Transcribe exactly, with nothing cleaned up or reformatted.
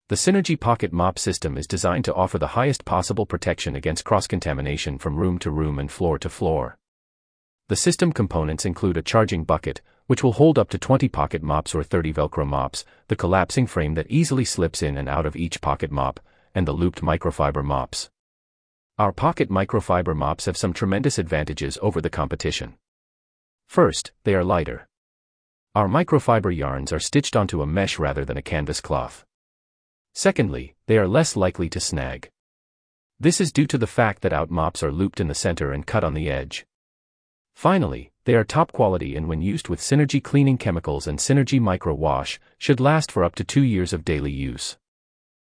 The Synergy Pocket Mop system is designed to offer the highest possible protection against cross-contamination from room to room and floor to floor. The system components include a charging bucket, which will hold up to twenty pocket mops or thirty Velcro mops, the collapsing frame that easily slips in and out of each pocket mop, and the looped microfiber mops. Our pocket microfiber mops have some tremendous advantages over the competition. First, they are lighter. Our microfiber yarns are stitched onto a mesh rather than a canvas cloth. Secondly, they are less likely to snag. This is due to the fact that out mops are looped in the center and cut on the edge. Finally, they are top quality and when used with Synergy cleaning chemicals and Synergy Micro Wash, should last for up to two years of daily use.